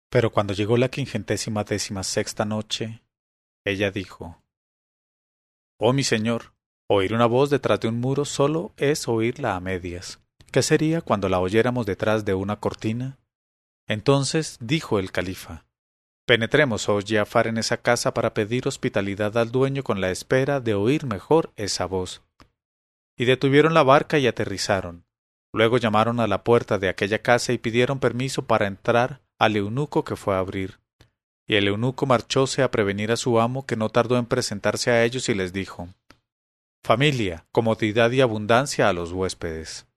Pero cuando llegó la 516ª noche, ella dijo: Oh mi señor, oír una voz detrás de un muro solo es oírla a medias. ¿Qué sería cuando la oyéramos detrás de una cortina? Entonces dijo el califa: Penetremos, oh Giafar, en esa casa para pedir hospitalidad al dueño con la espera de oír mejor esa voz. Y detuvieron la barca y aterrizaron. Luego llamaron a la puerta de aquella casa y pidieron permiso para entrar al eunuco, que fue a abrir. Y el eunuco marchóse a prevenir a su amo, que no tardó en presentarse a ellos, y les dijo: Familia, comodidad y abundancia a los huéspedes.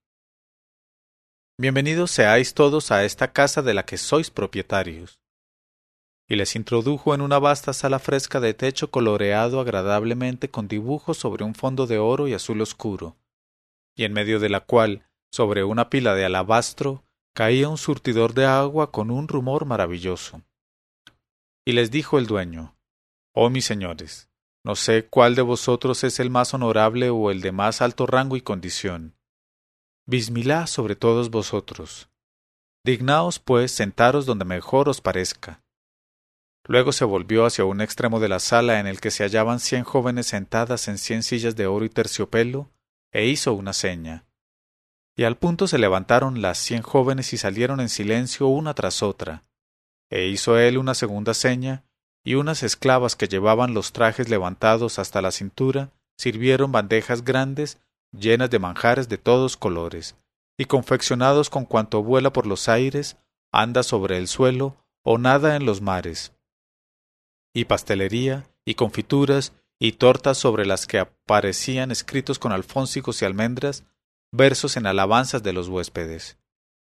Bienvenidos seáis todos a esta casa de la que sois propietarios. Y les introdujo en una vasta sala fresca de techo coloreado agradablemente con dibujos sobre un fondo de oro y azul oscuro, y en medio de la cual, sobre una pila de alabastro, caía un surtidor de agua con un rumor maravilloso. Y les dijo el dueño: Oh mis señores, no sé cuál de vosotros es el más honorable o el de más alto rango y condición. Bismilá sobre todos vosotros. Dignaos, pues, sentaros donde mejor os parezca. Luego se volvió hacia un extremo de la sala en el que se hallaban 100 jóvenes sentadas en 100 sillas de oro y terciopelo, e hizo una seña. Y al punto se levantaron las 100 jóvenes y salieron en silencio una tras otra. E hizo él una segunda seña, y unas esclavas que llevaban los trajes levantados hasta la cintura sirvieron bandejas grandes llenas de manjares de todos colores, y confeccionados con cuanto vuela por los aires, anda sobre el suelo o nada en los mares, y pastelería, y confituras, y tortas sobre las que aparecían escritos con alfónsigos y almendras versos en alabanzas de los huéspedes.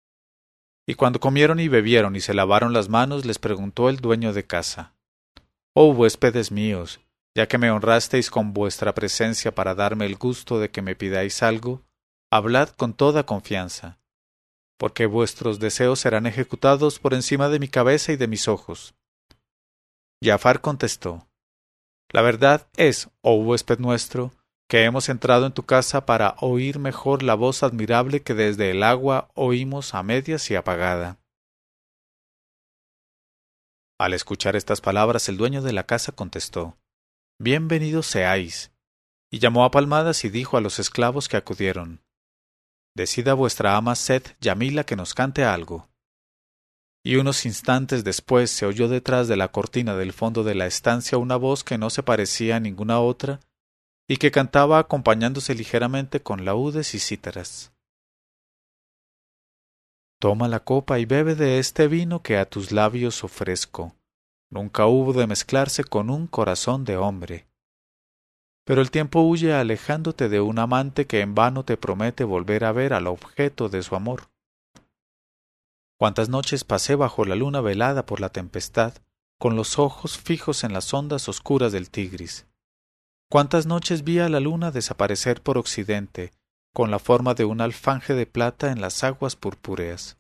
Y cuando comieron y bebieron y se lavaron las manos, les preguntó el dueño de casa: Oh huéspedes míos, ya que me honrasteis con vuestra presencia para darme el gusto de que me pidáis algo, hablad con toda confianza, porque vuestros deseos serán ejecutados por encima de mi cabeza y de mis ojos. Giafar contestó: La verdad es, oh huésped nuestro, que hemos entrado en tu casa para oír mejor la voz admirable que desde el agua oímos a medias y apagada. Al escuchar estas palabras, el dueño de la casa contestó: Bienvenidos seáis. Y llamó a palmadas y dijo a los esclavos que acudieron: Decida vuestra ama Seth Yamila que nos cante algo. Y unos instantes después se oyó detrás de la cortina del fondo de la estancia una voz que no se parecía a ninguna otra y que cantaba acompañándose ligeramente con laúdes y cítaras. Toma la copa y bebe de este vino que a tus labios ofrezco. Nunca hubo de mezclarse con un corazón de hombre. Pero el tiempo huye alejándote de un amante que en vano te promete volver a ver al objeto de su amor. Cuántas noches pasé bajo la luna velada por la tempestad, con los ojos fijos en las ondas oscuras del Tigris. Cuántas noches vi a la luna desaparecer por occidente, con la forma de un alfanje de plata en las aguas purpúreas.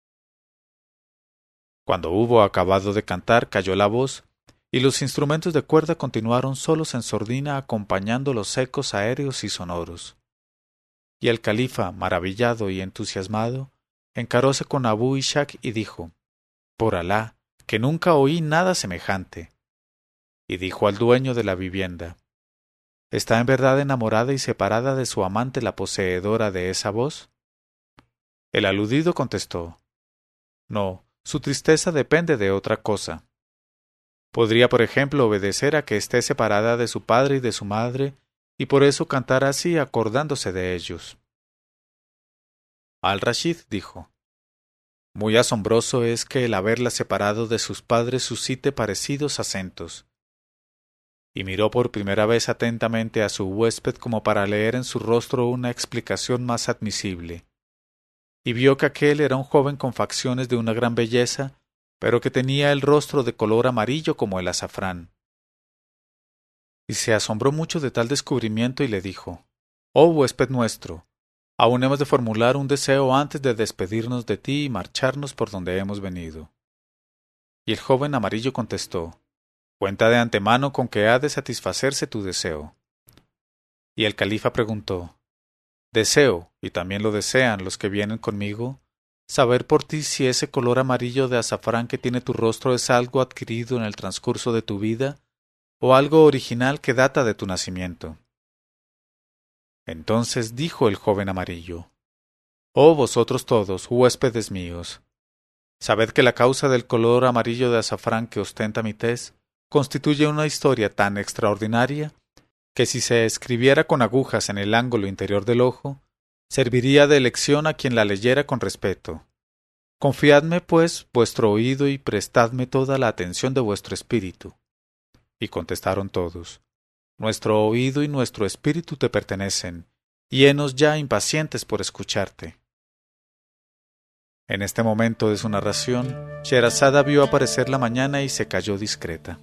Cuando hubo acabado de cantar, cayó la voz, y los instrumentos de cuerda continuaron solos en sordina acompañando los ecos aéreos y sonoros. Y el califa, maravillado y entusiasmado, encaróse con Abu Ishak y dijo: Por Alá, que nunca oí nada semejante. Y dijo al dueño de la vivienda: ¿Está en verdad enamorada y separada de su amante la poseedora de esa voz? El aludido contestó: No, su tristeza depende de otra cosa. Podría, por ejemplo, obedecer a que esté separada de su padre y de su madre, y por eso cantar así acordándose de ellos. Al-Rashid dijo: Muy asombroso es que el haberla separado de sus padres suscite parecidos acentos. Y miró por primera vez atentamente a su huésped como para leer en su rostro una explicación más admisible, y vio que aquel era un joven con facciones de una gran belleza, pero que tenía el rostro de color amarillo como el azafrán. Y se asombró mucho de tal descubrimiento y le dijo: Oh huésped nuestro, aún hemos de formular un deseo antes de despedirnos de ti y marcharnos por donde hemos venido. Y el joven amarillo contestó: Cuenta de antemano con que ha de satisfacerse tu deseo. Y el califa preguntó: Deseo, y también lo desean los que vienen conmigo, saber por ti si ese color amarillo de azafrán que tiene tu rostro es algo adquirido en el transcurso de tu vida o algo original que data de tu nacimiento. Entonces dijo el joven amarillo: Oh vosotros todos, huéspedes míos, sabed que la causa del color amarillo de azafrán que ostenta mi tez constituye una historia tan extraordinaria que si se escribiera con agujas en el ángulo interior del ojo, serviría de lección a quien la leyera con respeto. Confiadme, pues, vuestro oído y prestadme toda la atención de vuestro espíritu. Y contestaron todos: Nuestro oído y nuestro espíritu te pertenecen, y henos ya impacientes por escucharte. En este momento de su narración, Sherazada vio aparecer la mañana y se calló discreta.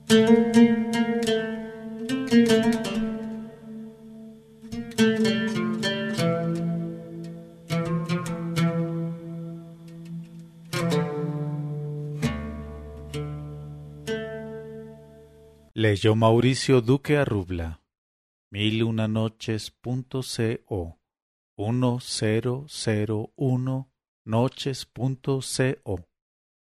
Leyó Mauricio Duque Arrubla. 1001noches.co 1001noches.co